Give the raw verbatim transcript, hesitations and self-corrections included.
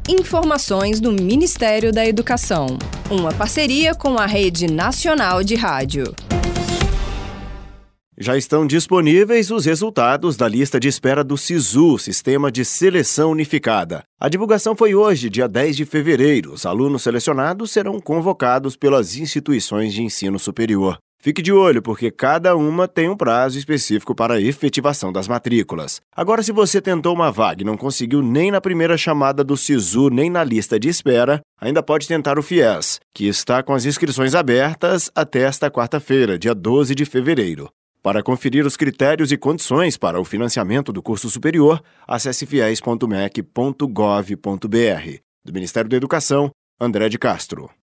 Informações do Ministério da Educação. Uma parceria com a Rede Nacional de Rádio. Já estão disponíveis os resultados da lista de espera do SISU, Sistema de Seleção Unificada. A divulgação foi hoje, dia dez de fevereiro. Os alunos selecionados serão convocados pelas instituições de ensino superior. Fique de olho, porque cada uma tem um prazo específico para a efetivação das matrículas. Agora, se você tentou uma vaga e não conseguiu nem na primeira chamada do SISU, nem na lista de espera, ainda pode tentar o FIES, que está com as inscrições abertas até esta quarta-feira, dia doze de fevereiro. Para conferir os critérios e condições para o financiamento do curso superior, acesse fies ponto mec ponto gov ponto br. Do Ministério da Educação, André de Castro.